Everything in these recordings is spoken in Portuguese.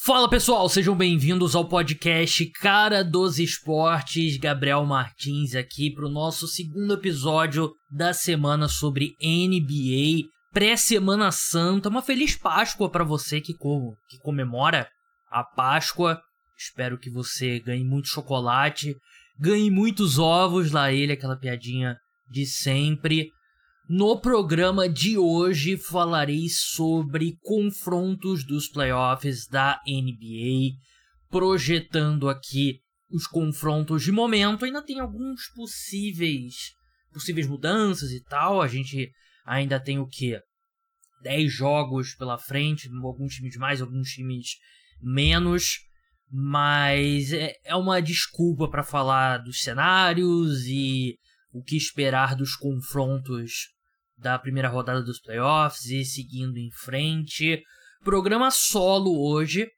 Fala pessoal, sejam bem-vindos ao podcast Cara dos Esportes. Gabriel Martins aqui para o nosso segundo episódio da semana sobre NBA, pré-semana santa. Uma feliz Páscoa para você que comemora a Páscoa. Espero que você ganhe muito chocolate, ganhe muitos ovos, lá ele, aquela piadinha de sempre. No programa de hoje falarei sobre confrontos dos playoffs da NBA, projetando aqui os confrontos de momento. Ainda tem alguns possíveis mudanças e tal. A gente ainda tem o quê? 10 jogos pela frente, alguns times mais, alguns times menos. Mas é uma desculpa para falar dos cenários e o que esperar dos confrontos da primeira rodada dos playoffs e seguindo em frente. Programa solo hoje,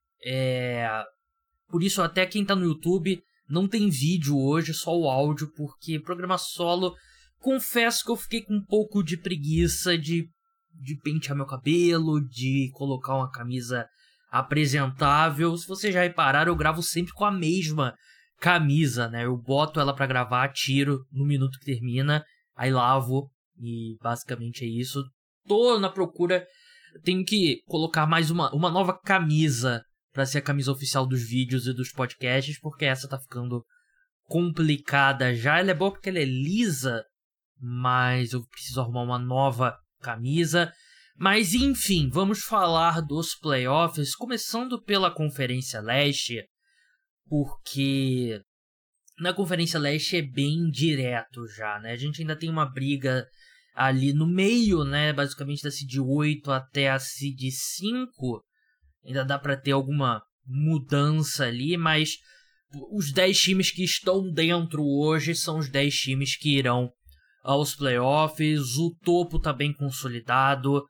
por isso até quem tá no YouTube não tem vídeo hoje, só o áudio, porque programa solo, confesso que eu fiquei com um pouco de preguiça de pentear meu cabelo, de colocar uma camisa apresentável. Se vocês já repararam, eu gravo sempre com a mesma camisa, né? Eu boto ela pra gravar, tiro no minuto que termina, aí lavo. E basicamente é isso. Tô na procura. Tenho que colocar mais uma nova camisa pra ser a camisa oficial dos vídeos e dos podcasts, porque essa tá ficando complicada já. Ela é boa porque ela é lisa, mas eu preciso arrumar uma nova camisa. Mas enfim, vamos falar dos playoffs, começando pela Conferência Leste, porque na Conferência Leste é bem direto já, né? A gente ainda tem uma briga ali no meio, né? Basicamente da Seed 8 até a Seed 5. Ainda dá pra ter alguma mudança ali, mas os 10 times que estão dentro hoje são os 10 times que irão aos playoffs. O topo tá bem consolidado,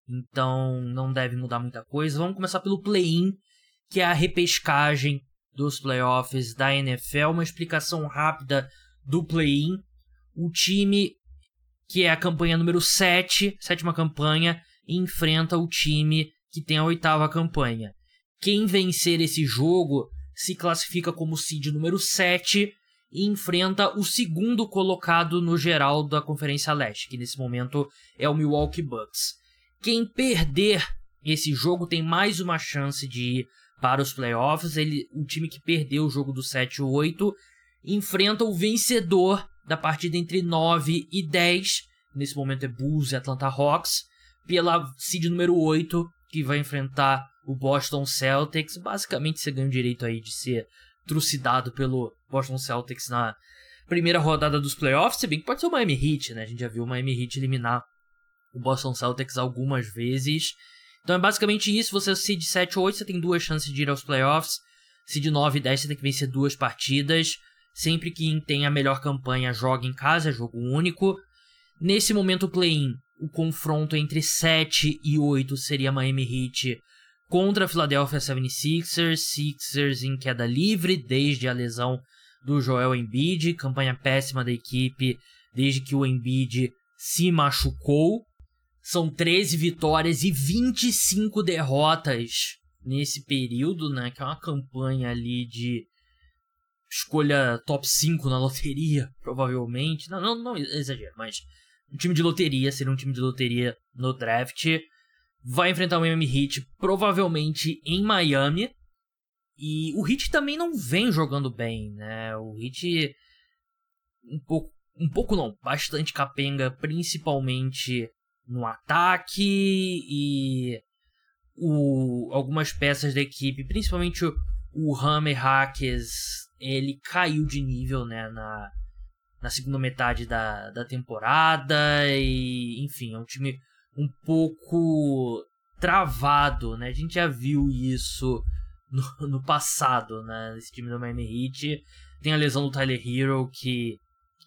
então não deve mudar muita coisa. Vamos começar pelo play-in, que é a repescagem dos playoffs da NFL. Uma explicação rápida do play-in. O time que é a campanha número 7, sétima campanha, enfrenta o time que tem a 8ª campanha. Quem vencer esse jogo se classifica como seed número 7 e enfrenta o segundo colocado no geral da Conferência Leste, que nesse momento é o Milwaukee Bucks. Quem perder esse jogo tem mais uma chance de ir para os playoffs. O time que perdeu o jogo do 7 e 8 enfrenta o vencedor da partida entre 9 e 10. Nesse momento é Bulls e Atlanta Hawks. Pela seed número 8, que vai enfrentar o Boston Celtics. Basicamente você ganha o direito aí de ser trucidado pelo Boston Celtics na primeira rodada dos playoffs. Se bem que pode ser o Miami Heat, né? A gente já viu o Miami Heat eliminar o Boston Celtics algumas vezes. Então é basicamente isso. Você seed 7 ou 8, você tem 2 chances de ir aos playoffs. Seed 9 e 10, você tem que vencer 2 partidas. Sempre que quem tem a melhor campanha joga em casa, é jogo único. Nesse momento play-in, o confronto entre 7 e 8 seria Miami Heat contra a Philadelphia 76ers. Sixers em queda livre desde a lesão do Joel Embiid. Campanha péssima da equipe desde que o Embiid se machucou. São 13 vitórias e 25 derrotas nesse período, né? Que é uma campanha ali de escolha top 5 na loteria, provavelmente. Não exagero, mas um time de loteria, seria um time de loteria no draft. Vai enfrentar o Miami Heat, provavelmente em Miami. E o Heat também não vem jogando bem, né? O Heat bastante capenga, principalmente no ataque. E algumas peças da equipe, principalmente o Hammer Hackers, ele caiu de nível, né, na segunda metade da temporada. E enfim, é um time um pouco travado, né? A gente já viu isso no passado, né? Esse time do Miami Heat tem a lesão do Tyler Hero que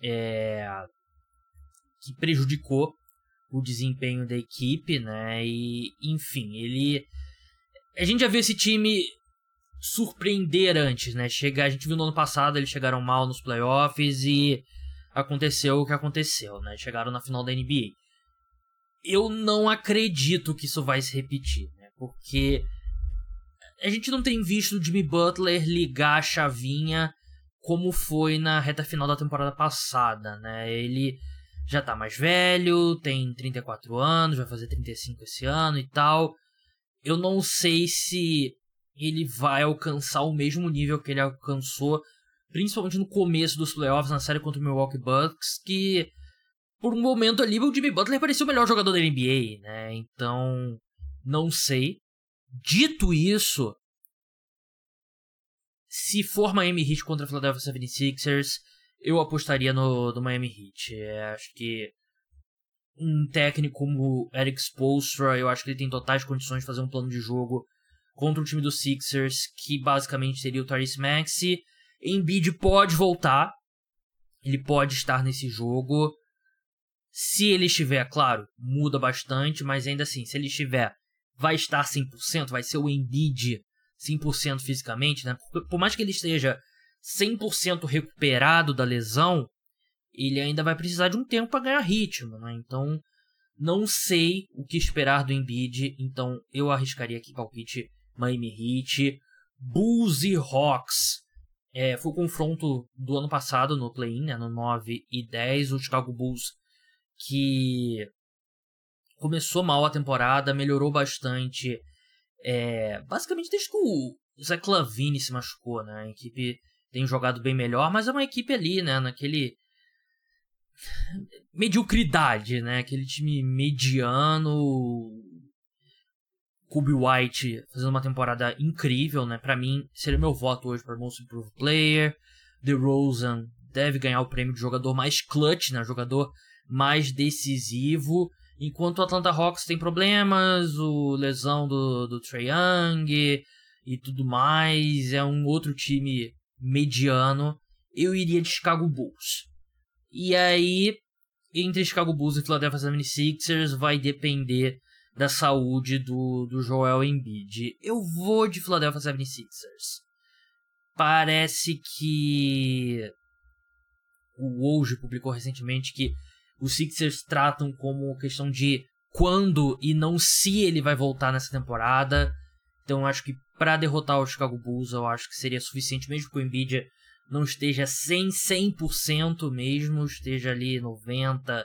prejudicou o desempenho da equipe, né? E enfim, a gente já viu esse time surpreender antes, né? A gente viu no ano passado, eles chegaram mal nos playoffs e aconteceu o que aconteceu, né? Chegaram na final da NBA. Eu não acredito que isso vai se repetir, né? Porque a gente não tem visto o Jimmy Butler ligar a chavinha como foi na reta final da temporada passada, né? Ele já tá mais velho, tem 34 anos, vai fazer 35 esse ano e tal. Eu não sei se ele vai alcançar o mesmo nível que ele alcançou, principalmente no começo dos playoffs, na série contra o Milwaukee Bucks, que por um momento ali o Jimmy Butler parecia o melhor jogador da NBA, né? Então, não sei. Dito isso, se for Miami Heat contra a Philadelphia 76ers, eu apostaria no Miami Heat. Acho que um técnico como Eric Spoelstra, eu acho que ele tem totais condições de fazer um plano de jogo contra o time dos Sixers, que basicamente seria o Tyrese Maxey. Embiid pode voltar, ele pode estar nesse jogo. Se ele estiver, claro, muda bastante, mas ainda assim, se ele estiver, vai estar 100%, vai ser o Embiid 100% fisicamente, né? Por mais que ele esteja 100% recuperado da lesão, ele ainda vai precisar de um tempo para ganhar ritmo, né? Então, não sei o que esperar do Embiid, então eu arriscaria aqui palpite Miami Heat. Bulls e Hawks. Foi o confronto do ano passado no play-in, né? No 9 e 10, o Chicago Bulls, que começou mal a temporada, melhorou bastante, basicamente desde que o Zach LaVine se machucou, né? A equipe tem jogado bem melhor, mas é uma equipe ali, né? Naquele mediocridade, né? Aquele time mediano. Kobe White fazendo uma temporada incrível, né? Pra mim, seria meu voto hoje para Most Improved Player. DeRozan deve ganhar o prêmio de jogador mais clutch, né? Jogador mais decisivo. Enquanto o Atlanta Hawks tem problemas, lesão do Trae Young e tudo mais, é um outro time mediano, eu iria de Chicago Bulls. E aí, entre Chicago Bulls e Philadelphia 76ers, vai depender da saúde do Joel Embiid. Eu vou de Philadelphia 76ers. Parece que o Woj publicou recentemente que os Sixers tratam como questão de quando e não se ele vai voltar nessa temporada. Então eu acho que para derrotar o Chicago Bulls, eu acho que seria suficiente, mesmo que o Embiid não esteja 100% mesmo, esteja ali 90%,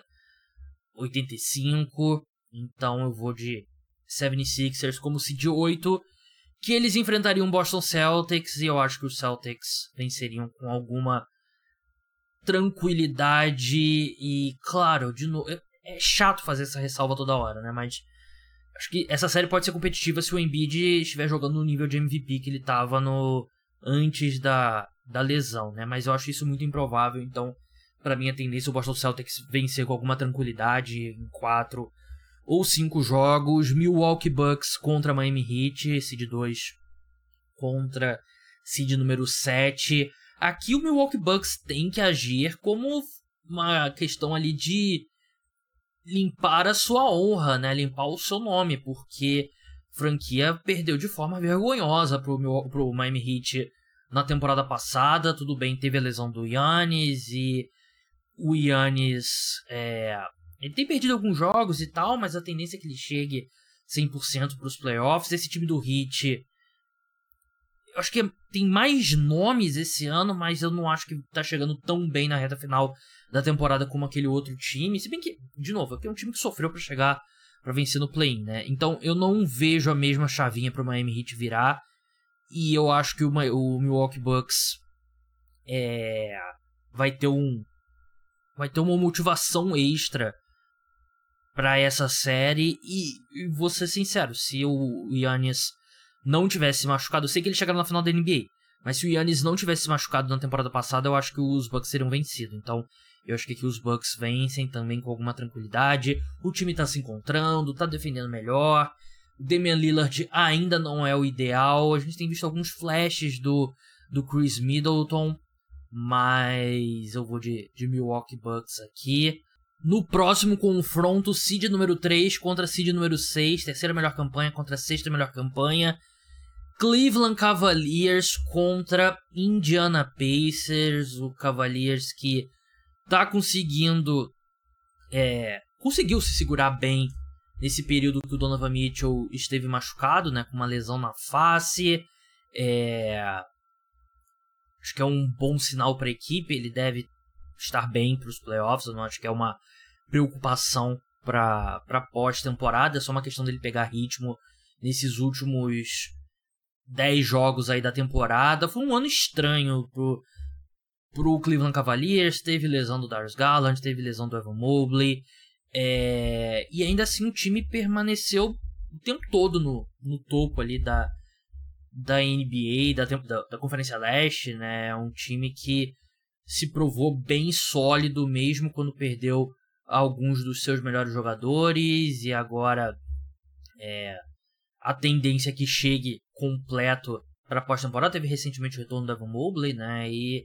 85%. Então eu vou de 76ers como seed 8, que eles enfrentariam o Boston Celtics, e eu acho que os Celtics venceriam com alguma tranquilidade. E claro, de novo, é chato fazer essa ressalva toda hora, né? Mas acho que essa série pode ser competitiva se o Embiid estiver jogando no nível de MVP que ele estava antes da lesão, né? Mas eu acho isso muito improvável, então pra mim a tendência é o Boston Celtics vencer com alguma tranquilidade em 4 ou 5 jogos. Milwaukee Bucks contra Miami Heat, seed 2 contra seed número 7. Aqui o Milwaukee Bucks tem que agir como uma questão ali de limpar a sua honra, né? Limpar o seu nome, porque a franquia perdeu de forma vergonhosa pro Miami Heat na temporada passada. Tudo bem, teve a lesão do Giannis e o Giannis ele tem perdido alguns jogos e tal, mas a tendência é que ele chegue 100% para os playoffs. Esse time do Heat, eu acho que tem mais nomes esse ano, mas eu não acho que tá chegando tão bem na reta final da temporada como aquele outro time. Se bem que, de novo, aqui é um time que sofreu para chegar, para vencer no play-in, né? Então eu não vejo a mesma chavinha pro Miami Heat virar. E eu acho que o Milwaukee Bucks vai ter uma motivação extra para essa série. E vou ser sincero, se o Giannis não tivesse machucado, eu sei que ele chegaram na final da NBA, mas se o Giannis não tivesse machucado na temporada passada, eu acho que os Bucks seriam vencidos. Então eu acho que aqui os Bucks vencem também com alguma tranquilidade. O time tá se encontrando, tá defendendo melhor. O Damian Lillard ainda não é o ideal. A gente tem visto alguns flashes do Chris Middleton, mas eu vou de Milwaukee Bucks aqui. No próximo confronto, seed número 3 contra seed número 6, terceira melhor campanha contra sexta melhor campanha. Cleveland Cavaliers contra Indiana Pacers. O Cavaliers que tá conseguiu se segurar bem nesse período que o Donovan Mitchell esteve machucado, né, com uma lesão na face. Acho que é um bom sinal para a equipe, ele deve estar bem para os playoffs, eu não acho que é uma preocupação para pós-temporada, é só uma questão dele pegar ritmo nesses últimos 10 jogos aí da temporada. Foi um ano estranho pro Cleveland Cavaliers, teve lesão do Darius Garland, teve lesão do Evan Mobley, e ainda assim o time permaneceu o tempo todo no topo ali da NBA, da Conferência Leste, né? É um time que se provou bem sólido mesmo quando perdeu alguns dos seus melhores jogadores, e agora a tendência é que chegue completo para a pós-temporada. Teve recentemente o retorno do Evan Mobley, né? E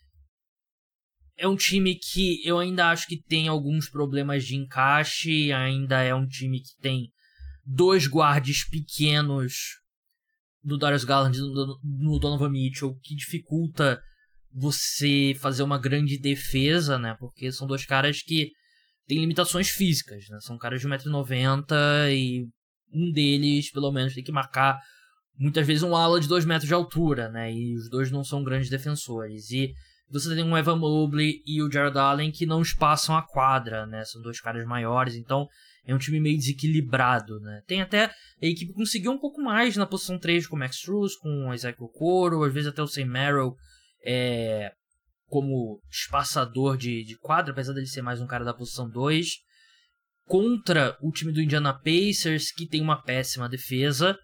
é um time que eu ainda acho que tem alguns problemas de encaixe, ainda é um time que tem 2 guards pequenos do Darius Garland e no Donovan Mitchell, que dificulta você fazer uma grande defesa, né? Porque são 2 caras que têm limitações físicas, né? São caras de 1,90 m e um deles, pelo menos, tem que marcar muitas vezes um ala de 2 metros de altura, né? E os 2 não são grandes defensores. E você tem um Evan Mobley e o Jared Allen que não espaçam a quadra, né? São 2 caras maiores, então é um time meio desequilibrado, né? Tem até a equipe que conseguiu um pouco mais na posição 3 com o Max Strus, com o Isaac Okoro, às vezes até o Sam Merrill como espaçador de quadra, apesar dele ser mais um cara da posição 2. Contra o time do Indiana Pacers, que tem uma péssima defesa.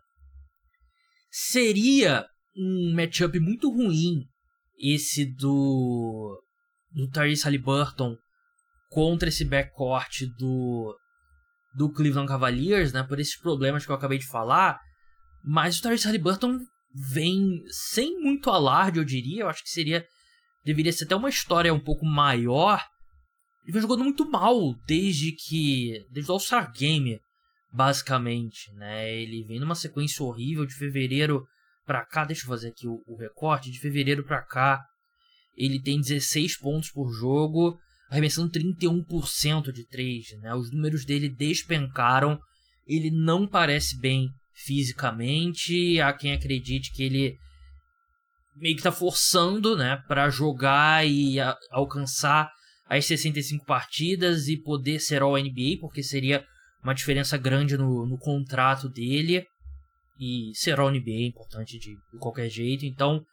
Seria um matchup muito ruim esse do Tyrese Haliburton contra esse backcourt do Cleveland Cavaliers, né, por esses problemas que eu acabei de falar. Mas o Tyrese Haliburton vem sem muito alarde, eu diria. Eu acho que deveria ser até uma história um pouco maior. Ele vem jogando muito mal desde o All-Star Game, basicamente, né? Ele vem numa sequência horrível de fevereiro pra cá. Deixa eu fazer aqui o recorte. De fevereiro pra cá, ele tem 16 pontos por jogo, arremessando 31% de 3, né? Os números dele despencaram. Ele não parece bem fisicamente. Há quem acredite que ele meio que tá forçando, né, pra jogar e alcançar as 65 partidas e poder ser All-NBA, porque seria uma diferença grande no contrato dele. E ser All-NBA é importante de qualquer jeito. Então,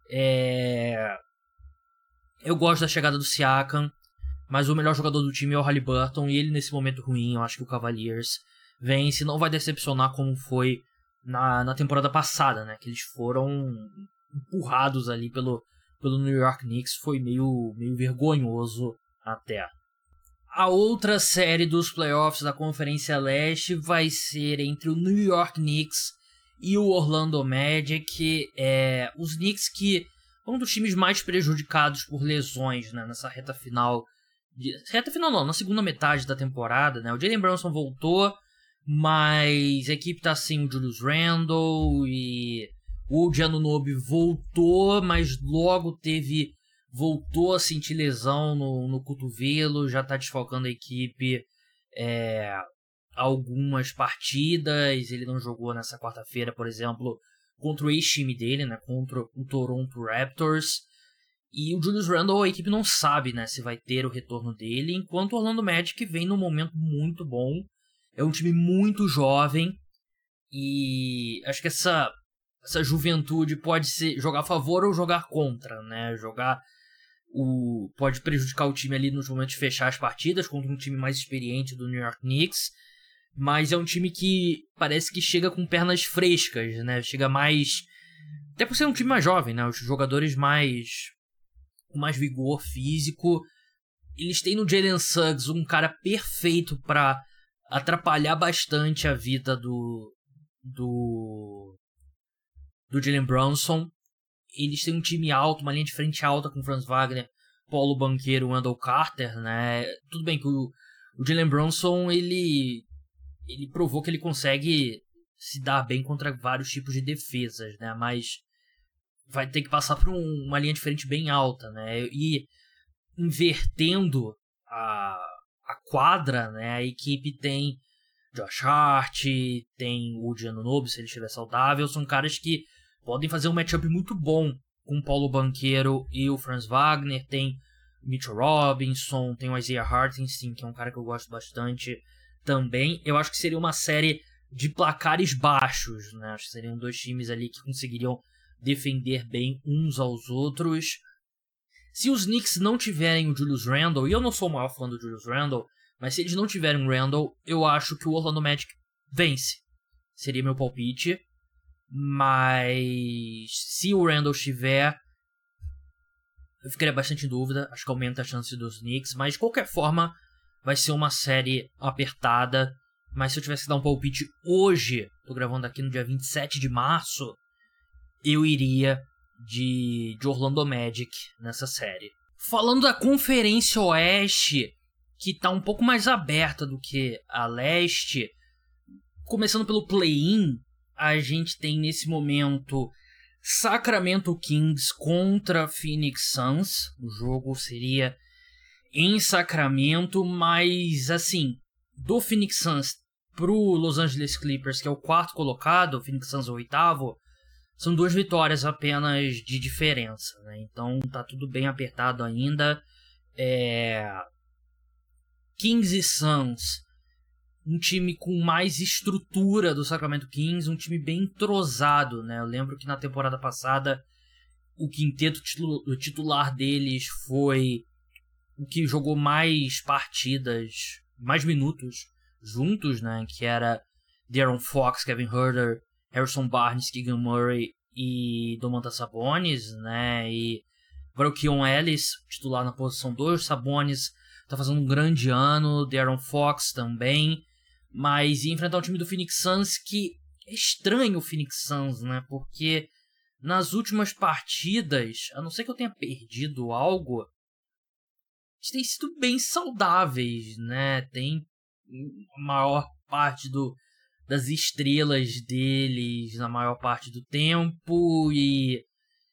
eu gosto da chegada do Siakam, mas o melhor jogador do time é o Haliburton, e ele nesse momento ruim, eu acho que o Cavaliers vence. Não vai decepcionar como foi na temporada passada, né, que eles foram empurrados ali pelo New York Knicks. Foi meio vergonhoso até. A outra série dos playoffs da Conferência Leste vai ser entre o New York Knicks e o Orlando Magic. Os Knicks, que é um dos times mais prejudicados por lesões, né, nessa reta final. Na segunda metade da temporada, né? O Jalen Brunson voltou, mas a equipe tá sem o Julius Randle, e o OG Anunoby voltou, mas logo voltou a sentir lesão no cotovelo, já tá desfalcando a equipe algumas partidas. Ele não jogou nessa quarta-feira, por exemplo, contra o ex-time dele, né, contra o Toronto Raptors. E o Julius Randle, a equipe não sabe, né, se vai ter o retorno dele, enquanto o Orlando Magic vem num momento muito bom. É um time muito jovem, e acho que essa juventude pode jogar a favor ou jogar contra, né? Pode prejudicar o time ali nos momentos de fechar as partidas contra um time mais experiente do New York Knicks, mas é um time que parece que chega com pernas frescas, né? Chega mais, até por ser um time mais jovem, né? Os jogadores com mais vigor físico. Eles têm no Jalen Suggs um cara perfeito para atrapalhar bastante a vida do Jalen Brunson. Eles têm um time alto, uma linha de frente alta com Franz Wagner, Paulo Banchero, Wendell Carter, né? Tudo bem que o Jalen Brunson, ele provou que ele consegue se dar bem contra vários tipos de defesas, né? Mas vai ter que passar por uma linha de frente bem alta, né? E invertendo a quadra, né? A equipe tem Josh Hart, tem o OG Anunoby, se ele estiver saudável. São caras que podem fazer um matchup muito bom com o Paulo Banchero e o Franz Wagner. Tem o Mitchell Robinson, tem o Isaiah Hartenstein, que é um cara que eu gosto bastante também. Eu acho que seria uma série de placares baixos, né? Acho que seriam dois times ali que conseguiriam defender bem uns aos outros. Se os Knicks não tiverem o Julius Randle, e eu não sou o maior fã do Julius Randle, mas se eles não tiverem o Randle, eu acho que o Orlando Magic vence. Seria meu palpite. Mas se o Randle estiver, eu ficaria bastante em dúvida. Acho que aumenta a chance dos Knicks. Mas de qualquer forma, vai ser uma série apertada. Mas se eu tivesse que dar um palpite hoje, tô gravando aqui no dia 27 de março, eu iria de Orlando Magic nessa série. Falando da Conferência Oeste, que tá um pouco mais aberta do que a Leste, começando pelo play-in, a gente tem nesse momento Sacramento Kings contra Phoenix Suns. O jogo seria em Sacramento, mas assim, do Phoenix Suns pro Los Angeles Clippers, que é o quarto colocado, o Phoenix Suns é o oitavo, são 2 vitórias apenas de diferença, né? Então tá tudo bem apertado ainda. Kings e Suns, um time com mais estrutura do Sacramento Kings, um time bem entrosado, né? Eu lembro que na temporada passada o quinteto titular deles foi o que jogou mais partidas, mais minutos juntos, né? Que era De'Aaron Fox, Kevin Huerter, Harrison Barnes, Keegan Murray e Domantas Sabonis, né? E agora o Keon Ellis, titular na posição 2, Sabonis tá fazendo um grande ano, De'Aaron Fox também, mas ia enfrentar um time do Phoenix Suns que é estranho o Phoenix Suns, né? Porque nas últimas partidas, a não ser que eu tenha perdido algo, eles têm sido bem saudáveis, né? Tem a maior parte das estrelas deles na maior parte do tempo e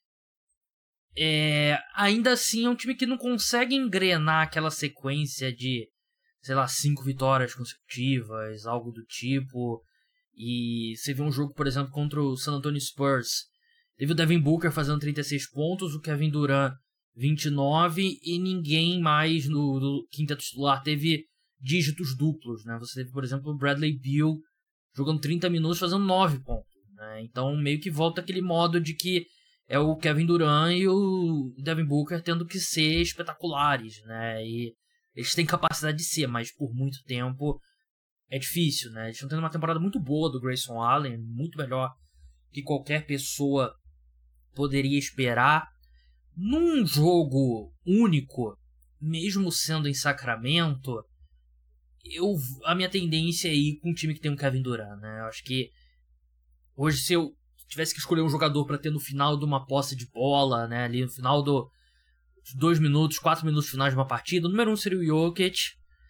ainda assim é um time que não consegue engrenar aquela sequência de, sei lá, 5 vitórias consecutivas, algo do tipo. E você vê um jogo, por exemplo, contra o San Antonio Spurs, teve o Devin Booker fazendo 36 pontos, o Kevin Durant 29 e ninguém mais no quinteto titular teve dígitos duplos, né? Você teve, por exemplo, o Bradley Beal jogando 30 minutos fazendo 9 pontos, né? Então meio que volta aquele modo de que é o Kevin Durant e o Devin Booker tendo que ser espetaculares, né? E eles têm capacidade de ser, mas por muito tempo é difícil, né? Eles estão tendo uma temporada muito boa do Grayson Allen, muito melhor que qualquer pessoa poderia esperar. Num jogo único, mesmo sendo em Sacramento, a minha tendência é ir com um time que tem um Kevin Durant, né? Eu acho que hoje, se eu tivesse que escolher um jogador para ter no final de uma posse de bola, né, ali no final dos 2 minutos, 4 minutos finais de uma partida, o número 1 seria o Jokic.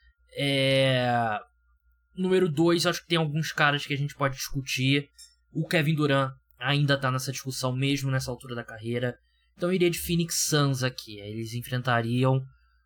Número 2, acho que tem alguns caras que a gente pode discutir. O Kevin Durant ainda tá nessa discussão mesmo nessa altura da carreira. Então eu iria de Phoenix Suns aqui. Eles enfrentariam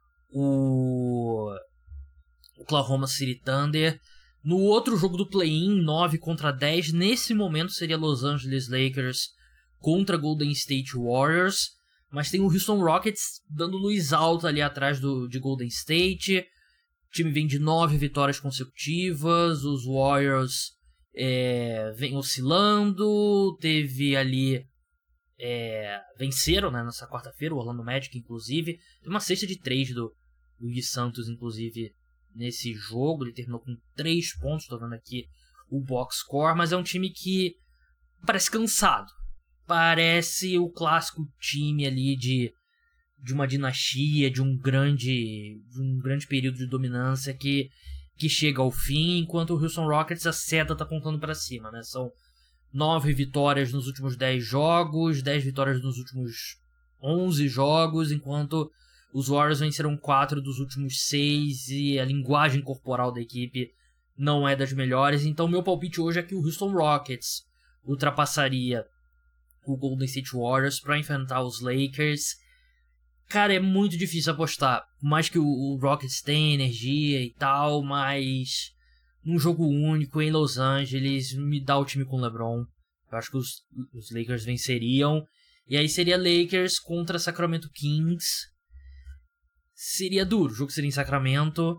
o Oklahoma City Thunder. No outro jogo do play-in, 9 contra 10, nesse momento seria Los Angeles Lakers contra Golden State Warriors, mas tem o Houston Rockets dando luz alta ali atrás de Golden State. O time vem de 9 vitórias consecutivas, os Warriors vem oscilando, teve ali venceram, né, nessa quarta-feira, o Orlando Magic inclusive, tem uma cesta de 3 do Gui Santos inclusive nesse jogo, ele terminou com 3 pontos, tô vendo aqui o box score, mas é um time que parece cansado, parece o clássico time ali de uma dinastia, de um grande período de dominância que chega ao fim, enquanto o Houston Rockets a seta tá apontando para cima, né? São 9 vitórias nos últimos 10 jogos, 10 vitórias nos últimos 11 jogos, enquanto os Warriors venceram 4 dos últimos 6 e a linguagem corporal da equipe não é das melhores. Então meu palpite hoje é que o Houston Rockets ultrapassaria o Golden State Warriors para enfrentar os Lakers. Cara, é muito difícil apostar. Por mais que o Rockets tenha energia e tal, mas num jogo único em Los Angeles, me dá o time com o LeBron. Eu acho que os Lakers venceriam. E aí seria Lakers contra Sacramento Kings. Seria duro, o jogo seria em Sacramento.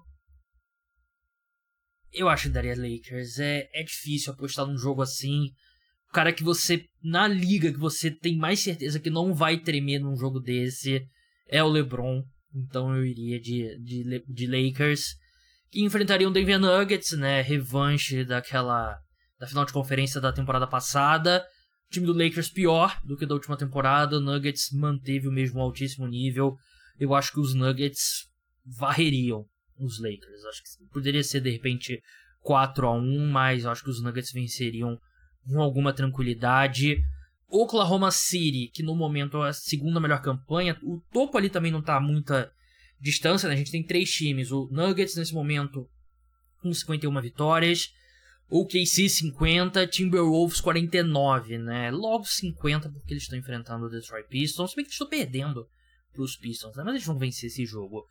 Eu acho que daria Lakers. É difícil apostar num jogo assim. O cara que você, na liga, que você tem mais certeza que não vai tremer num jogo desse é o LeBron. Então eu iria de Lakers. Que enfrentariam o Denver Nuggets, né? Revanche da final de conferência da temporada passada. O time do Lakers pior do que da última temporada. O Nuggets manteve o mesmo altíssimo nível. Eu acho que os Nuggets varreriam os Lakers. Acho que poderia ser de repente 4-1, mas eu acho que os Nuggets venceriam com alguma tranquilidade. Oklahoma City, que no momento é a segunda melhor campanha. O topo ali também não tá a muita distância, né? A gente tem 3 times. O Nuggets nesse momento com 51 vitórias. OKC 50, Timberwolves 49, né? Logo 50 porque eles estão enfrentando o Detroit Pistons. Se bem que eles estão perdendo pros Pistons, né? Mas eles vão vencer esse jogo.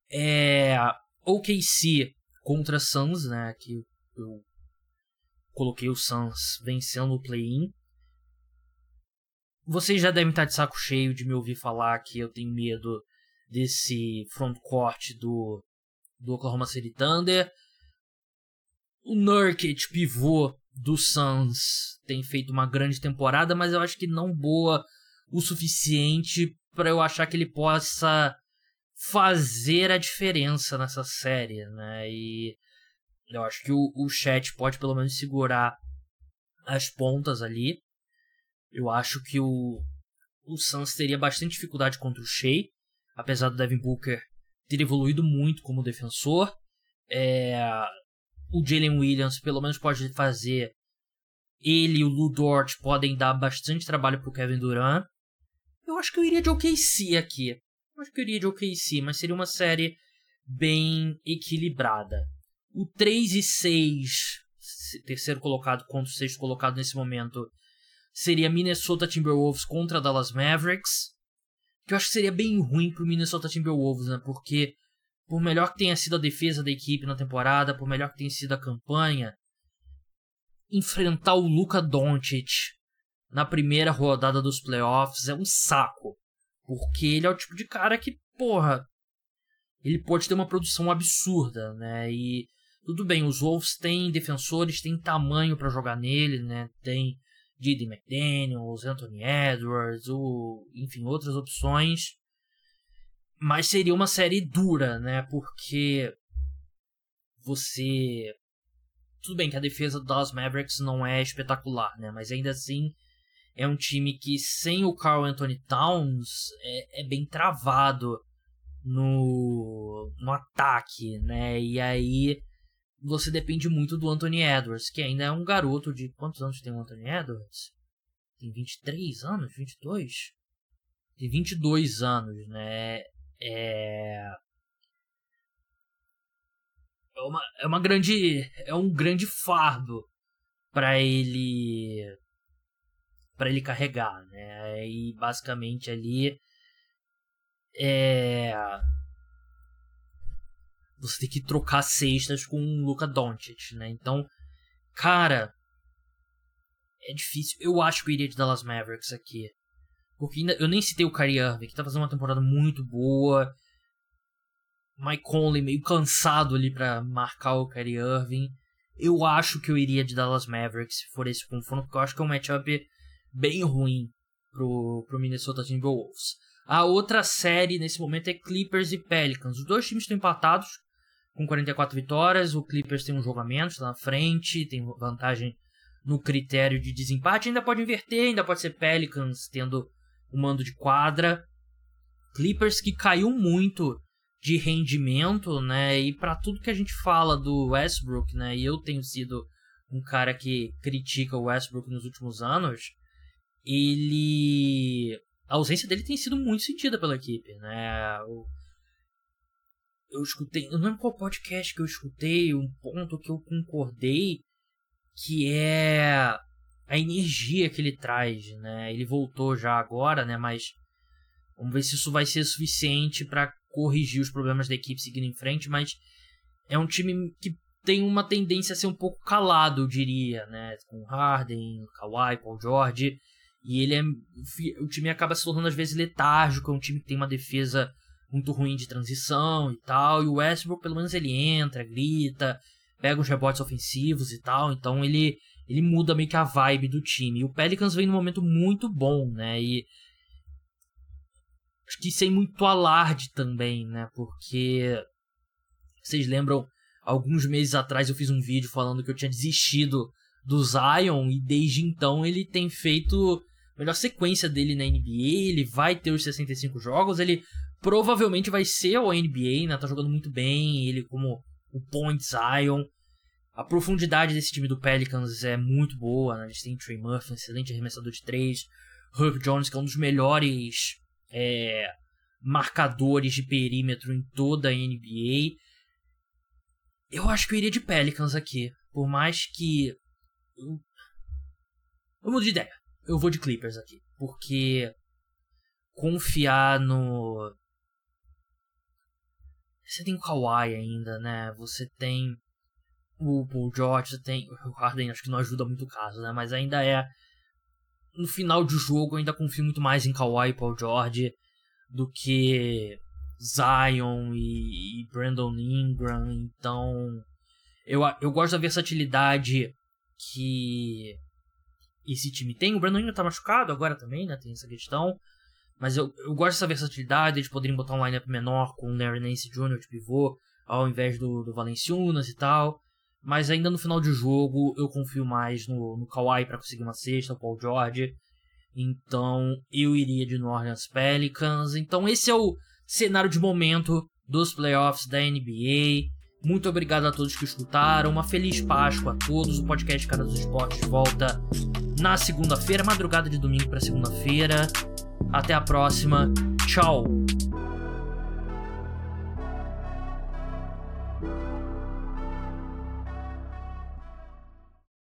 OKC contra Suns, né? Que eu coloquei o Suns vencendo o play-in. Vocês já devem estar de saco cheio de me ouvir falar que eu tenho medo desse frontcourt do Oklahoma City Thunder. O Nurkic, pivô do Suns, tem feito uma grande temporada, mas eu acho que não boa o suficiente para eu achar que ele possa fazer a diferença nessa série, né? E eu acho que o Chet pode pelo menos segurar as pontas ali. Eu acho que o Suns teria bastante dificuldade contra o Shea, apesar do Devin Booker ter evoluído muito como defensor. O Jalen Williams pelo menos pode fazer. Ele e o Lu Dort podem dar bastante trabalho pro Kevin Durant. Eu acho que eu iria de OKC aqui. Mas seria uma série bem equilibrada. O 3 e 6, terceiro colocado contra o sexto colocado nesse momento, seria Minnesota Timberwolves contra Dallas Mavericks. Que eu acho que seria bem ruim pro Minnesota Timberwolves, né? Porque por melhor que tenha sido a defesa da equipe na temporada, por melhor que tenha sido a campanha, enfrentar o Luka Doncic na primeira rodada dos playoffs é um saco. Porque ele é o tipo de cara que, ele pode ter uma produção absurda, né? E tudo bem, os Wolves têm defensores, têm tamanho para jogar nele, né? Tem Jaden McDaniels, Anthony Edwards, enfim, outras opções. Mas seria uma série dura, né? Porque você... Tudo bem que a defesa do Dallas Mavericks não é espetacular, né? Mas ainda assim é um time que sem o Karl Anthony Towns é bem travado no ataque, né? E aí você depende muito do Anthony Edwards, que ainda é um garoto de... Quantos anos tem o Anthony Edwards? Tem 23 anos? 22? Tem 22 anos, né? É um grande fardo para ele carregar, né? E basicamente ali você tem que trocar cestas com o Luka Doncic, né? Então, cara, é difícil. Eu acho que eu iria de Dallas Mavericks aqui. Porque eu nem citei o Kyrie Irving, que tá fazendo uma temporada muito boa. Mike Conley meio cansado ali pra marcar o Kyrie Irving. Eu acho que eu iria de Dallas Mavericks se for esse confronto, porque eu acho que é um matchup bem ruim pro Minnesota Timberwolves. A outra série nesse momento é Clippers e Pelicans. Os dois times estão empatados com 44 vitórias. O Clippers tem um jogo a menos, tá na frente, tem vantagem no critério de desempate. Ainda pode inverter, ainda pode ser Pelicans tendo o mando de quadra. Clippers que caiu muito de rendimento, né? E para tudo que a gente fala do Westbrook, né? E eu tenho sido um cara que critica o Westbrook nos últimos anos. A ausência dele tem sido muito sentida pela equipe, né? Eu escutei, eu não lembro qual podcast que eu escutei, um ponto que eu concordei, que é a energia que ele traz, né? Ele voltou já agora, né? Mas vamos ver se isso vai ser suficiente para corrigir os problemas da equipe seguindo em frente. Mas é um time que tem uma tendência a ser um pouco calado, eu diria, né? Com Harden, Kawhi, Paul George. E o time acaba se tornando às vezes letárgico, é um time que tem uma defesa muito ruim de transição e tal. E o Westbrook, pelo menos, ele entra, grita, pega uns rebotes ofensivos e tal. Então ele muda meio que a vibe do time. E o Pelicans vem num momento muito bom, né? E acho que sem muito alarde também, né? Porque vocês lembram, alguns meses atrás eu fiz um vídeo falando que eu tinha desistido do Zion, e desde então ele tem feito a melhor sequência dele na NBA. Ele vai ter os 65 jogos, ele provavelmente vai ser o NBA, né? Tá jogando muito bem, ele como o point Zion. A profundidade desse time do Pelicans é muito boa, né? Eles têm Trey Murphy, um excelente arremessador de 3, Herb Jones, que é um dos melhores marcadores de perímetro em toda a NBA. Eu acho que eu iria de Pelicans aqui. Por mais que... Eu mudo de ideia. Eu vou de Clippers aqui. Porque confiar no... Você tem o Kawhi ainda, né? Você tem o Paul George, você tem o Harden, acho que não ajuda muito o caso, né? Mas ainda no final de jogo, eu ainda confio muito mais em Kawhi e Paul George do que Zion e Brandon Ingram. Então eu gosto da versatilidade que esse time tem. O Brandon Ingram tá machucado agora também, né? Tem essa questão. Mas eu gosto dessa versatilidade, de poderem botar um lineup menor com o Larry Nance Jr. de pivô, ao invés do Valanciunas e tal. Mas ainda no final de jogo eu confio mais no Kawhi para conseguir uma cesta, o Paul George. Então eu iria de New Orleans Pelicans. Então esse é o cenário de momento dos playoffs da NBA. Muito obrigado a todos que escutaram. Uma feliz Páscoa a todos. O podcast Cara dos Esportes volta na segunda-feira, madrugada de domingo para segunda-feira. Até a próxima. Tchau.